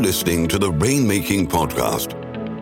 listening to the Rainmaking Podcast.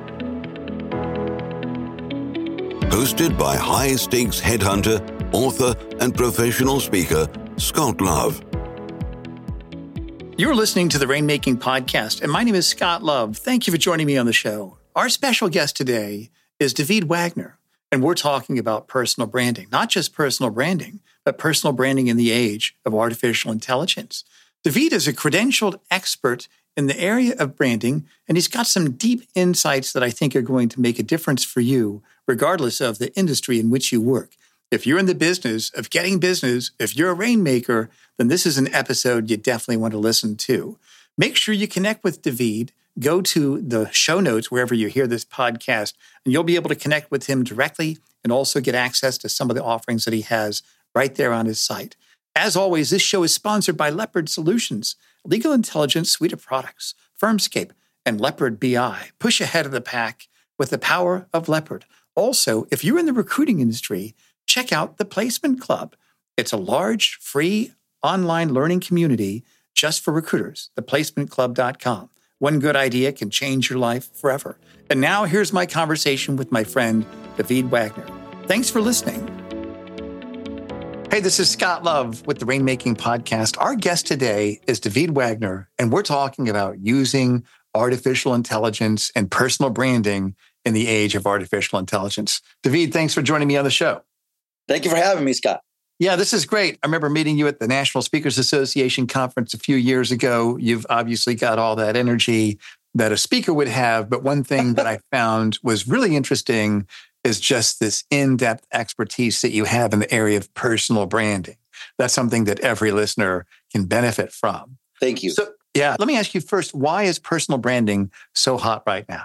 Hosted by high-stakes headhunter, author, and professional speaker, Scott Love. You're listening to the Rainmaking Podcast, and my name is Scott Love. Thank you for joining me on the show. Our special guest today is David Wagner, and we're talking about personal branding. Not just personal branding, but personal branding in the age of artificial intelligence. David is a credentialed expert in the area of branding, and he's got some deep insights that I think are going to make a difference for you, regardless of the industry in which you work. If you're in the business of getting business, if you're a rainmaker, then this is an episode you definitely want to listen to. Make sure you connect with David. Go to the show notes wherever you hear this podcast, and you'll be able to connect with him directly and also get access to some of the offerings that he has right there on his site. As always, this show is sponsored by Leopard Solutions, legal intelligence suite of products, Firmscape, and Leopard BI. Push ahead of the pack with the power of Leopard. Also, if you're in the recruiting industry, check out the Placement Club. It's a large, free online learning community just for recruiters, theplacementclub.com. One good idea can change your life forever. And now here's my conversation with my friend, David Wagner. Thanks for listening. Hey, this is Scott Love with the Rainmaking Podcast. Our guest today is David Wagner, and we're talking about using artificial intelligence and personal branding in the age of artificial intelligence. David, thanks for joining me on the show. Thank you for having me, Scott. Yeah, this is great. I remember meeting you at the National Speakers Association conference a few years ago. You've obviously got all that energy that a speaker would have. But one thing that I found was really interesting is just this in-depth expertise that you have in the area of personal branding. That's something that every listener can benefit from. Thank you. So, yeah, let me ask you first, why is personal branding so hot right now?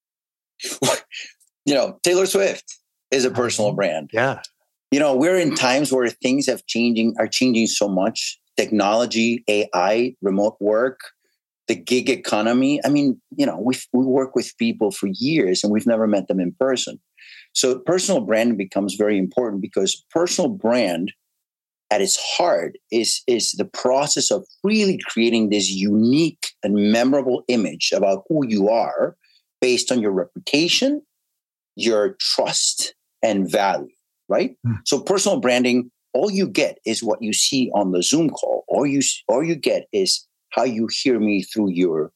Taylor Swift is a personal brand. Yeah. We're in times where things are changing so much. Technology, AI, remote work, the gig economy. We work with people for years and we've never met them in person. So personal branding becomes very important because personal brand at its heart is the process of really creating this unique and memorable image about who you are based on your reputation, your trust, and value. Right? So personal branding, all you get is what you see on the Zoom call. All you get is how you hear me through your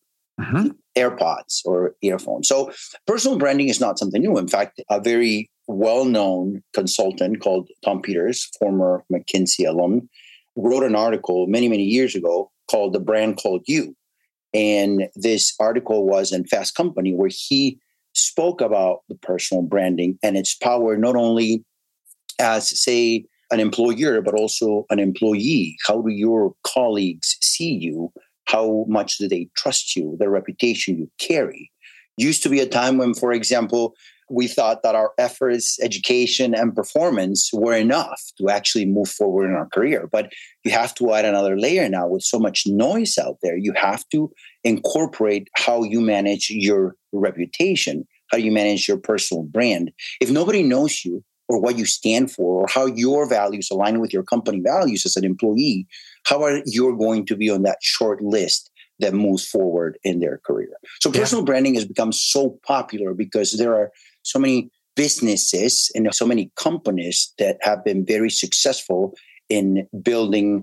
AirPods or earphones. So personal branding is not something new. In fact, a very well-known consultant called Tom Peters, former McKinsey alum, wrote an article many, many years ago called The Brand Called You. And this article was in Fast Company where he spoke about the personal branding and its power not only as, say, an employer, but also an employee. How do your colleagues see you? How much do they trust you? The reputation you carry. Used to be a time when, for example, we thought that our efforts, education, and performance were enough to actually move forward in our career. But you have to add another layer now with so much noise out there. You have to incorporate how you manage your reputation, how you manage your personal brand. If nobody knows you, or what you stand for, or how your values align with your company values as an employee, how are you going to be on that short list that moves forward in their career? So personal branding has become so popular because there are so many businesses and so many companies that have been very successful in building,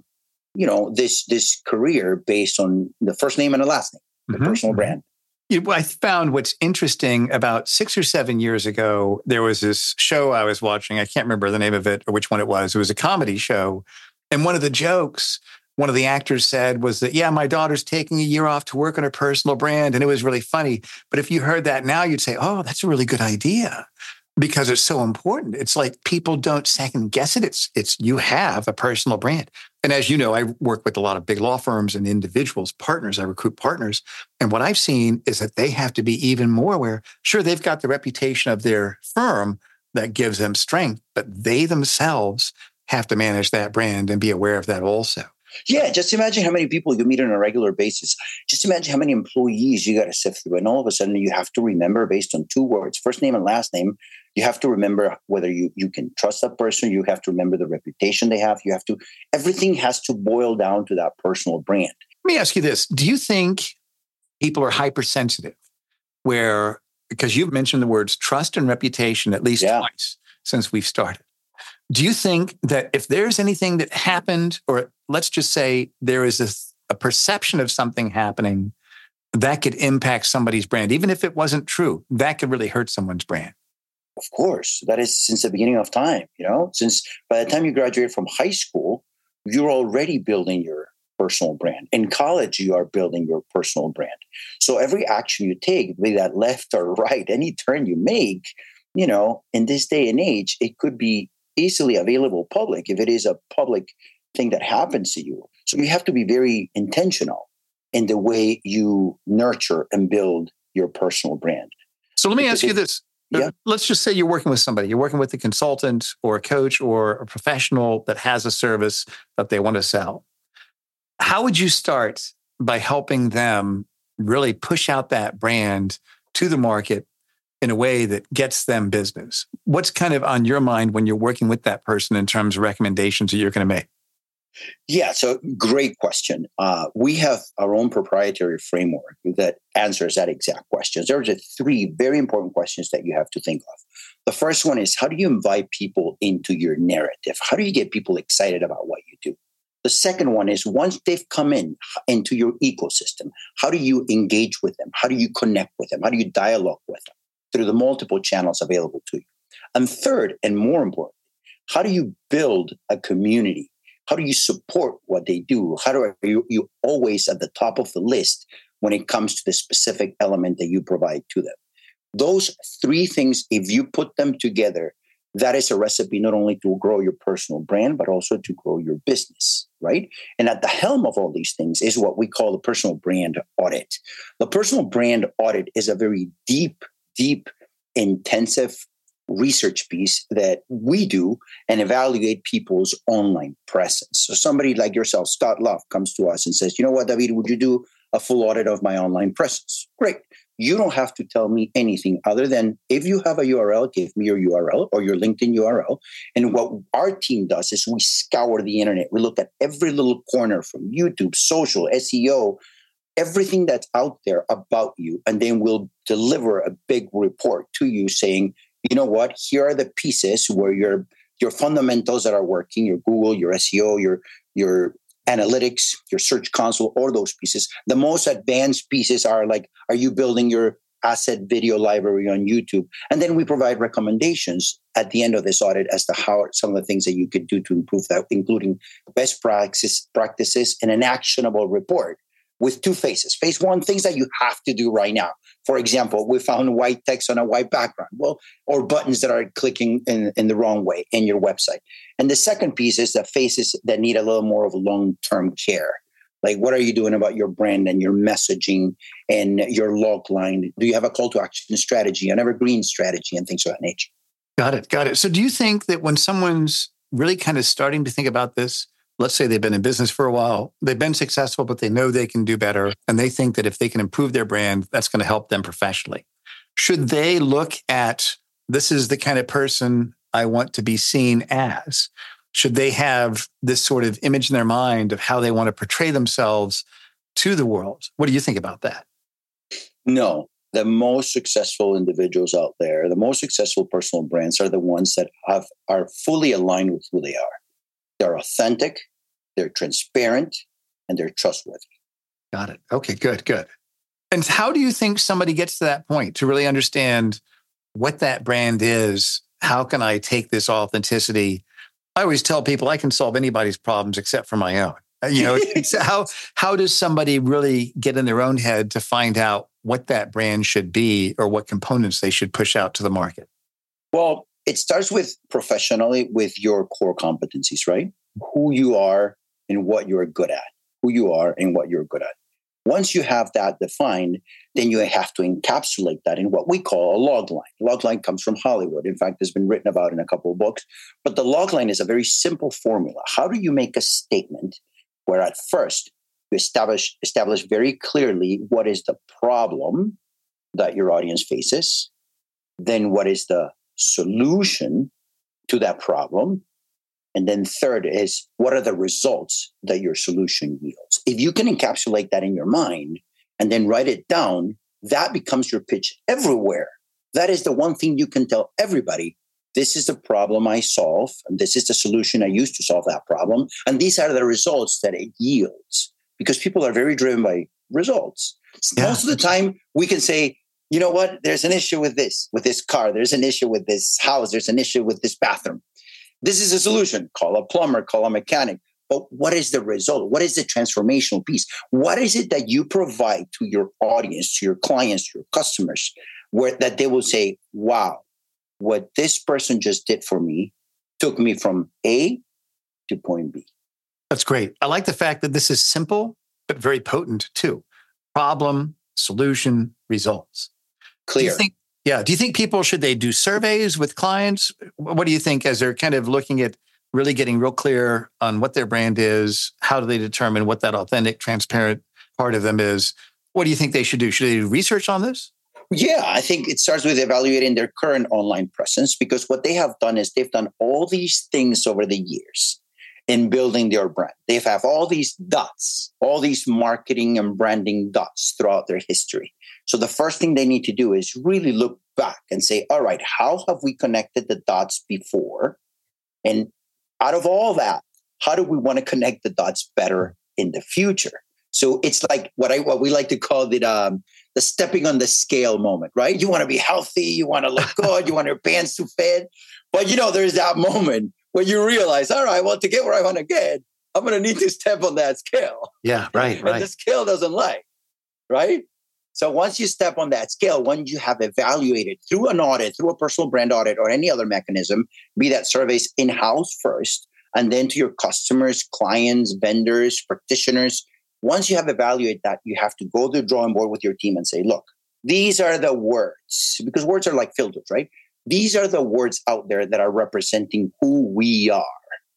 this career based on the first name and the last name, the personal brand. I found what's interesting about 6 or 7 years ago, there was this show I was watching. I can't remember the name of it or which one it was. It was a comedy show. And one of the jokes, one of the actors said was that, my daughter's taking a year off to work on her personal brand. And it was really funny. But if you heard that now, you'd say, oh, that's a really good idea because it's so important. It's like people don't second guess it. It's you have a personal brand. And as you know, I work with a lot of big law firms and individuals, partners. I recruit partners. And what I've seen is that they have to be even more aware. Sure, they've got the reputation of their firm that gives them strength, but they themselves have to manage that brand and be aware of that also. Yeah, just imagine how many people you meet on a regular basis. Just imagine how many employees you got to sift through. And all of a sudden you have to remember based on two words, first name and last name. You have to remember whether you can trust that person. You have to remember the reputation they have. Everything has to boil down to that personal brand. Let me ask you this. Do you think people are hypersensitive, where, because you've mentioned the words trust and reputation at least twice since we've started. Do you think that if there's anything that happened, or let's just say there is a perception of something happening that could impact somebody's brand, even if it wasn't true, that could really hurt someone's brand? Of course, that is since the beginning of time, since by the time you graduate from high school, you're already building your personal brand. In college, you are building your personal brand. So every action you take, be that left or right, any turn you make, in this day and age, it could be easily available public if it is a public thing that happens to you. So you have to be very intentional in the way you nurture and build your personal brand. So let me ask you this. Yeah. Let's just say you're working with somebody. You're working with a consultant or a coach or a professional that has a service that they want to sell. How would you start by helping them really push out that brand to the market in a way that gets them business? What's kind of on your mind when you're working with that person in terms of recommendations that you're going to make? Yeah, so great question. We have our own proprietary framework that answers that exact question. There's 3 very important questions that you have to think of. The first one is, how do you invite people into your narrative? How do you get people excited about what you do? The second one is, once they've come into your ecosystem, how do you engage with them? How do you connect with them? How do you dialogue with them through the multiple channels available to you? And third, and more important, how do you build a community? How do you support what they do? How do you always at the top of the list when it comes to the specific element that you provide to them? Those 3 things, if you put them together, that is a recipe not only to grow your personal brand, but also to grow your business, right? And at the helm of all these things is what we call the personal brand audit. The personal brand audit is a very deep, intensive research piece that we do and evaluate people's online presence. So somebody like yourself, Scott Love, comes to us and says, you know what, David, would you do a full audit of my online presence? Great. You don't have to tell me anything other than, if you have a URL, give me your URL or your LinkedIn URL. And what our team does is we scour the internet. We look at every little corner from YouTube, social, SEO, everything that's out there about you. And then we'll deliver a big report to you saying, you know what, here are the pieces where your fundamentals that are working, your Google, your SEO, your analytics, your search console, all those pieces. The most advanced pieces are like, are you building your asset video library on YouTube? And then we provide recommendations at the end of this audit as to how some of the things that you could do to improve that, including best practices and an actionable report with 2 phases. Phase 1, things that you have to do right now. For example, we found white text on a white background, or buttons that are clicking in the wrong way in your website. And the second piece is the phases that need a little more of long-term care. Like, what are you doing about your brand and your messaging and your log line? Do you have a call to action strategy, an evergreen strategy, and things of that nature? Got it. So do you think that when someone's really kind of starting to think about this, let's say they've been in business for a while, they've been successful, but they know they can do better, and they think that if they can improve their brand, that's going to help them professionally. Should they look at, this is the kind of person I want to be seen as? Should they have this sort of image in their mind of how they want to portray themselves to the world? What do you think about that? No. The most successful individuals out there, the most successful personal brands are the ones that are fully aligned with who they are. They're authentic, they're transparent, and they're trustworthy. Got it. Okay, good. And how do you think somebody gets to that point to really understand what that brand is? How can I take this authenticity? I always tell people I can solve anybody's problems except for my own. How does somebody really get in their own head to find out what that brand should be or what components they should push out to the market? Well, it starts with professionally with your core competencies, right? Who you are and what you're good at. Once you have that defined, then you have to encapsulate that in what we call a log line. Log line comes from Hollywood. In fact, it's been written about in a couple of books. But the log line is a very simple formula. How do you make a statement where at first you establish very clearly what is the problem that your audience faces, then what is the solution to that problem, and then third is what are the results that your solution yields. If you can encapsulate that in your mind, and then write it down, that becomes your pitch everywhere. That is the one thing you can tell everybody. This is the problem I solve, and this is the solution I use to solve that problem. And these are the results that it yields, because people are very driven by results. Yeah. Most of the time, we can say, you know what, there's an issue with this car, there's an issue with this house, there's an issue with this bathroom. This is a solution. Call a plumber, call a mechanic. But what is the result? What is the transformational piece? What is it that you provide to your audience, to your clients, to your customers, where that they will say, wow, what this person just did for me took me from A to point B. That's great. I like the fact that this is simple, but very potent too. Problem, solution, results. Clear. Do you think people, should they do surveys with clients? What do you think as they're kind of looking at really getting real clear on what their brand is? How do they determine what that authentic, transparent part of them is? What do you think they should do? Should they do research on this? Yeah, I think it starts with evaluating their current online presence, because what they have done is they've done all these things over the years in building their brand. They have all these dots, all these marketing and branding dots throughout their history. So the first thing they need to do is really look back and say, all right, how have we connected the dots before? And out of all that, how do we want to connect the dots better in the future? So it's like what we like to call the stepping on the scale moment, right? You want to be healthy, you want to look good, you want your pants to fit. But there's that moment where you realize, all right, well, to get where I want to get, I'm going to need to step on that scale. Yeah, right. And the scale doesn't lie, right? So once you step on that scale, once you have evaluated through an audit, through a personal brand audit or any other mechanism, be that surveys in-house first, and then to your customers, clients, vendors, practitioners, once you have evaluated that, you have to go to the drawing board with your team and say, look, these are the words, because words are like filters, right? These are the words out there that are representing who we are.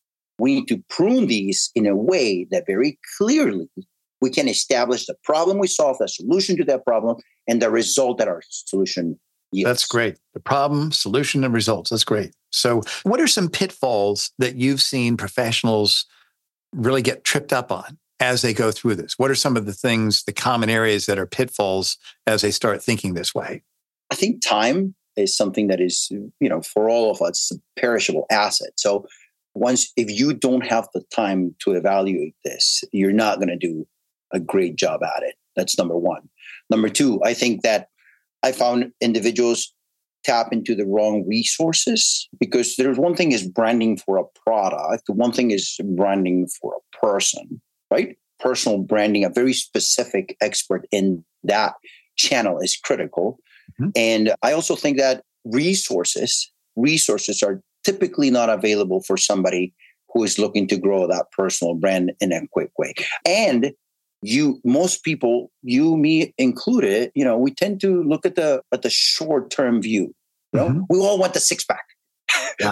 We need to prune these in a way that very clearly we can establish the problem we solve, the solution to that problem, and the result that our solution yields. That's great. The problem, solution, and results. That's great. So what are some pitfalls that you've seen professionals really get tripped up on as they go through this? What are some of the things, the common areas that are pitfalls as they start thinking this way? I think time is something that is, for all of us, a perishable asset. So if you don't have the time to evaluate this, you're not going to do a great job at it. That's number one. Number two, I think that I found individuals tap into the wrong resources, because there's one thing is branding for a product. One thing is branding for a person, right? Personal branding, a very specific expert in that channel is critical. Mm-hmm. And I also think that resources are typically not available for somebody who is looking to grow that personal brand in a quick way. And most people, me included, we tend to look at the short-term view. Mm-hmm. We all want the six-pack. Yeah,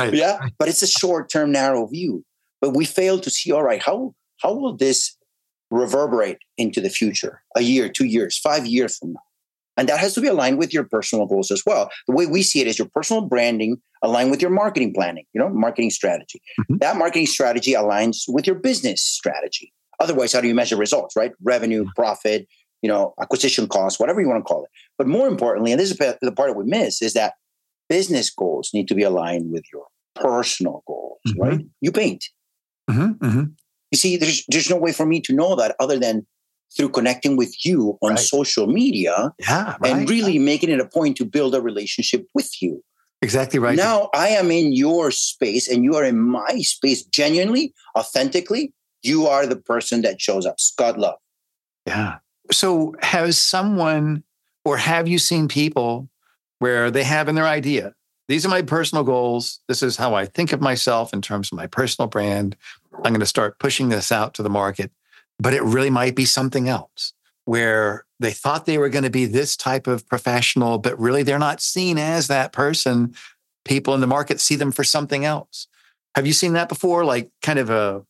but it's a short-term, narrow view. But we fail to see, all right, how will this reverberate into the future? A year, 2 years, 5 years from now? And that has to be aligned with your personal goals as well. The way we see it is your personal branding aligned with your marketing planning, marketing strategy. Mm-hmm. That marketing strategy aligns with your business strategy. Otherwise, how do you measure results, right? Revenue, profit, acquisition costs, whatever you want to call it. But more importantly, and this is the part that we miss, is that business goals need to be aligned with your personal goals, mm-hmm. right? You paint. Mm-hmm. Mm-hmm. You see, there's no way for me to know that other than through connecting with you on social media and really making it a point to build a relationship with you. Exactly right. Now I am in your space and you are in my space genuinely, authentically. You are the person that shows up. Scott Love. Yeah. So has someone, or have you seen people where they have in their idea, these are my personal goals. This is how I think of myself in terms of my personal brand. I'm going to start pushing this out to the market, but it really might be something else where they thought they were going to be this type of professional, but really they're not seen as that person. People in the market see them for something else. Have you seen that before? Like kind of a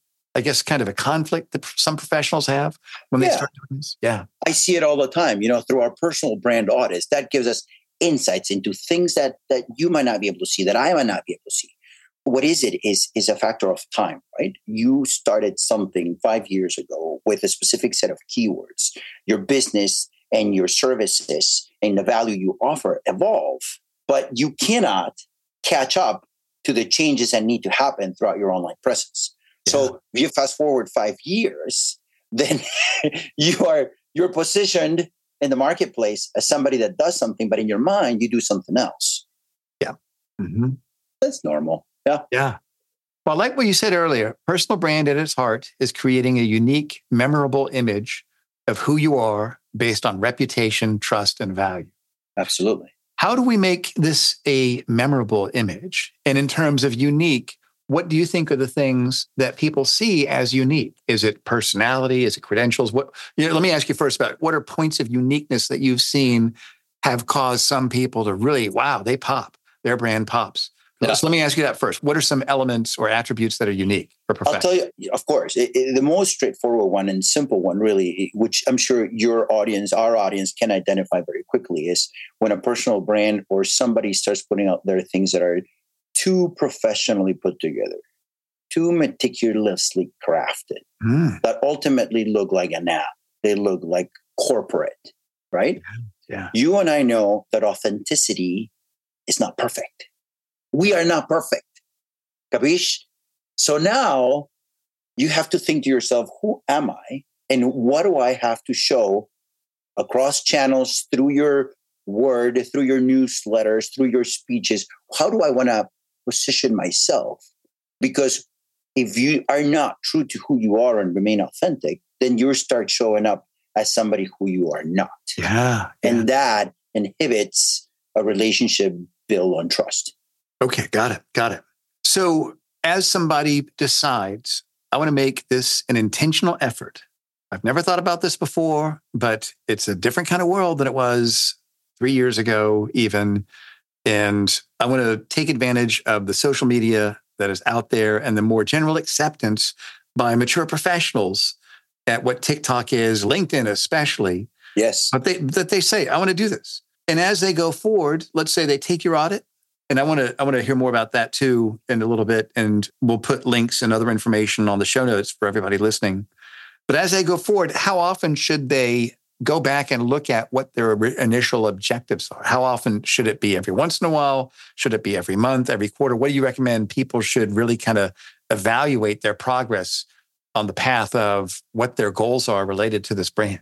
conflict that some professionals have when they start doing this? Yeah. I see it all the time, through our personal brand audits. That gives us insights into things that you might not be able to see, that I might not be able to see. what is it is a factor of time, right? You started something 5 years ago with a specific set of keywords. Your business and your services and the value you offer evolve, but you cannot catch up to the changes that need to happen throughout your online presence. Yeah. So if you fast forward 5 years, then you're positioned in the marketplace as somebody that does something, but in your mind, you do something else. Yeah. Mm-hmm. That's normal. Yeah. Yeah. Well, like what you said earlier, personal brand at its heart is creating a unique, memorable image of who you are based on reputation, trust, and value. Absolutely. How do we make this a memorable image? And in terms of unique, what do you think are the things that people see as unique? Is it personality? Is it credentials? Let me ask you first about what are points of uniqueness that you've seen have caused some people to really, wow, they pop, their brand pops. Yeah. So let me ask you that first. What are some elements or attributes that are unique for professionals? I'll tell you, of course, the most straightforward one and simple one, really, which I'm sure our audience can identify very quickly, is when a personal brand or somebody starts putting out there things that are too professionally put together, too meticulously crafted, that ultimately look like an app. They look like corporate, right? Yeah. You and I know that authenticity is not perfect. We are not perfect. Capiche? So now you have to think to yourself, who am I? And what do I have to show across channels, through your word, through your newsletters, through your speeches? How do I want to position myself? Because if you are not true to who you are and remain authentic, then you start showing up as somebody who you are not. Yeah. And that inhibits a relationship built on trust. Okay, got it. So as somebody decides, I want to make this an intentional effort. I've never thought about this before, but it's a different kind of world than it was 3 years ago even. And I want to take advantage of the social media that is out there and the more general acceptance by mature professionals at what TikTok is, LinkedIn especially. Yes. But they say, I want to do this. And as they go forward, let's say they take your audit. And I want to hear more about that too in a little bit. And we'll put links and other information on the show notes for everybody listening. But as they go forward, how often should they go back and look at what their initial objectives are? How often should it be? Every once in a while? Should it be every month, every quarter? What do you recommend people should really kind of evaluate their progress on the path of what their goals are related to this brand?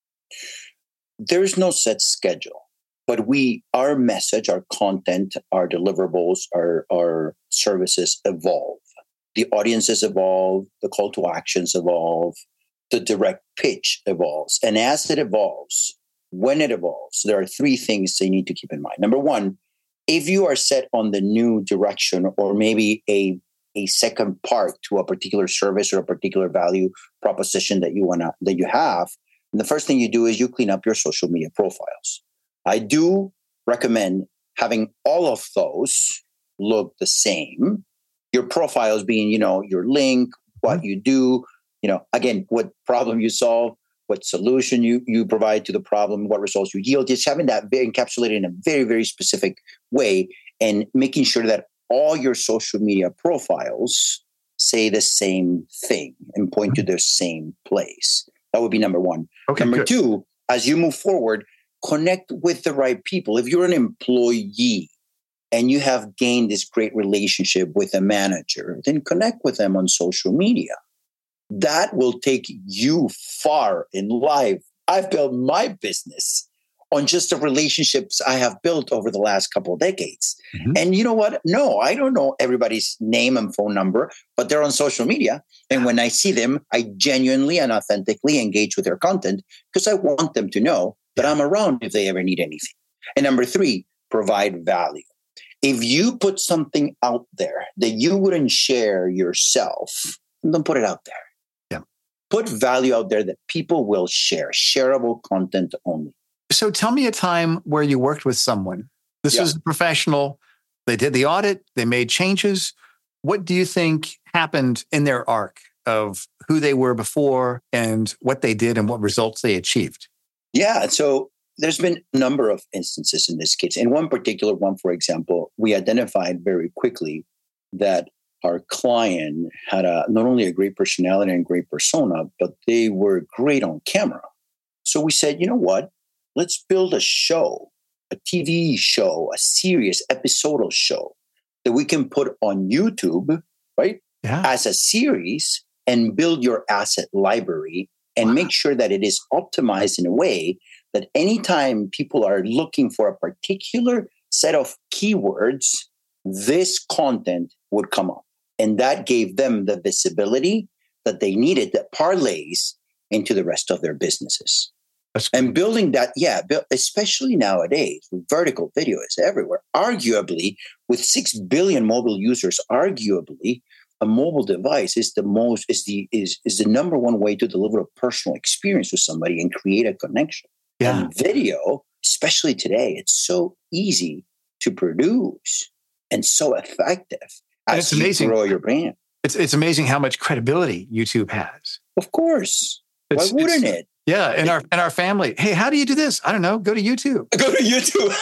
There's no set schedule. But our message, our content, our deliverables, our services evolve. The audiences evolve, the call to actions evolve, the direct pitch evolves. And as it evolves, when it evolves, there are 3 things they need to keep in mind. Number one, if you are set on the new direction or maybe a second part to a particular service or a particular value proposition that you have, and the first thing you do is you clean up your social media profiles. I do recommend having all of those look the same. Your profiles being, your link, what you do, again, what problem you solve, what solution you provide to the problem, what results you yield. Just having that very encapsulated in a very, very specific way and making sure that all your social media profiles say the same thing and point to the same place. That would be number one. Okay, number good. 2, as you move forward, connect with the right people. If you're an employee and you have gained this great relationship with a manager, then connect with them on social media. That will take you far in life. I've built my business on just the relationships I have built over the last couple of decades. Mm-hmm. And you know what? No, I don't know everybody's name and phone number, but they're on social media. And when I see them, I genuinely and authentically engage with their content because I want them to know that I'm around if they ever need anything. And number 3, provide value. If you put something out there that you wouldn't share yourself, don't put it out there. Yeah. Put value out there that people will share, shareable content only. So tell me a time where you worked with someone. This was a professional. They did the audit. They made changes. What do you think happened in their arc of who they were before and what they did and what results they achieved? Yeah. So there's been a number of instances in this case. In one particular one, for example, we identified very quickly that our client had not only a great personality and great persona, but they were great on camera. So we said, you know what? Let's build a show, a TV show, a serious episodal show that we can put on YouTube, right? Yeah. As a series, and build your asset library and make sure that it is optimized in a way that anytime people are looking for a particular set of keywords, this content would come up. And that gave them the visibility that they needed that parlays into the rest of their businesses. And building that, especially nowadays, with vertical video is everywhere. Arguably, with 6 billion mobile users, arguably, a mobile device is the number one way to deliver a personal experience with somebody and create a connection. Yeah. And video, especially today, it's so easy to produce and so effective. It's amazing. Grow your brand. It's amazing how much credibility YouTube has. Of course. Why wouldn't it? Yeah, in our family. Hey, how do you do this? I don't know. Go to YouTube. Go to YouTube.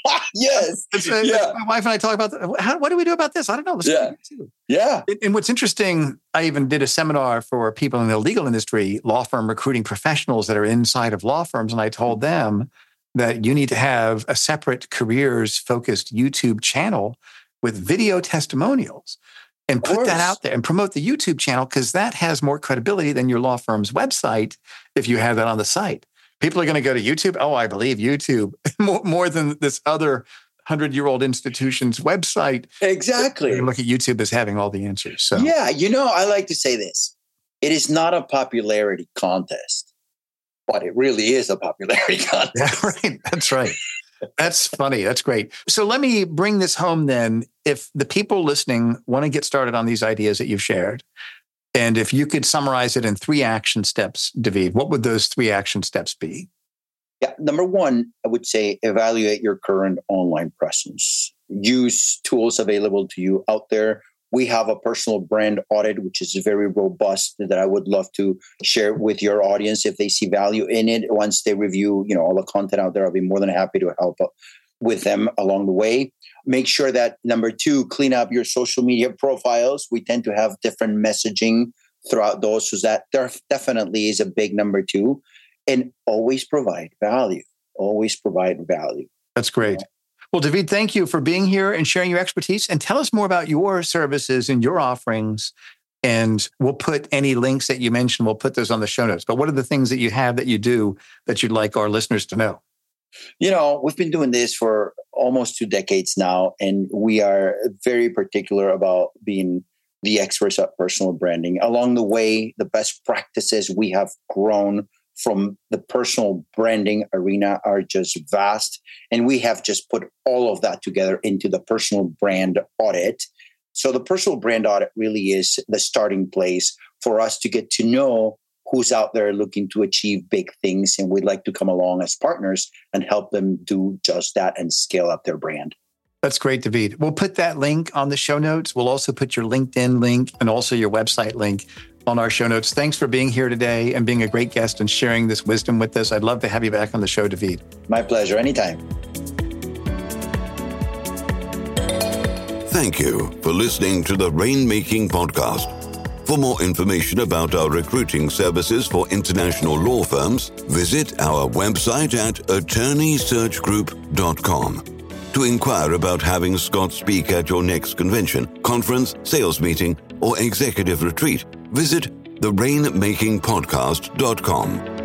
Yes. My wife and I talk about that. What do we do about this? I don't know. Let's go to YouTube. Yeah. And what's interesting, I even did a seminar for people in the legal industry, law firm recruiting professionals that are inside of law firms. And I told them that you need to have a separate careers-focused YouTube channel with video testimonials and put that out there and promote the YouTube channel, because that has more credibility than your law firm's website if you have that on the site. People are going to go to YouTube. Oh, I believe YouTube more than this other 100-year-old institution's website. Exactly. They look at YouTube as having all the answers. So yeah, I like to say this. It is not a popularity contest, but it really is a popularity contest. Yeah, right. That's right. That's funny. That's great. So let me bring this home then. If the people listening want to get started on these ideas that you've shared, and if you could summarize it in 3 action steps, David, what would those 3 action steps be? Yeah. Number one, I would say evaluate your current online presence. Use tools available to you out there. We have a personal brand audit, which is very robust, that I would love to share with your audience if they see value in it. Once they review, all the content out there, I'll be more than happy to help with them along the way. Make sure that, number 2, clean up your social media profiles. We tend to have different messaging throughout those, so that there definitely is a big number 2. And always provide value. Always provide value. That's great. Well, David, thank you for being here and sharing your expertise. And tell us more about your services and your offerings. And we'll put any links that you mentioned, we'll put those on the show notes. But what are the things that you have that you do that you'd like our listeners to know? We've been doing this for almost 2 decades now, and we are very particular about being the experts at personal branding. Along the way, the best practices we have grown from the personal branding arena are just vast. And we have just put all of that together into the personal brand audit. So the personal brand audit really is the starting place for us to get to know who's out there looking to achieve big things. And we'd like to come along as partners and help them do just that and scale up their brand. That's great, David. We'll put that link on the show notes. We'll also put your LinkedIn link and also your website link on our show notes. Thanks for being here today and being a great guest and sharing this wisdom with us. I'd love to have you back on the show, David. My pleasure. Anytime. Thank you for listening to the Rainmaking Podcast. For more information about our recruiting services for international law firms, visit our website at attorneysearchgroup.com. To inquire about having Scott speak at your next convention, conference, sales meeting, or executive retreat, visit therainmakingpodcast.com.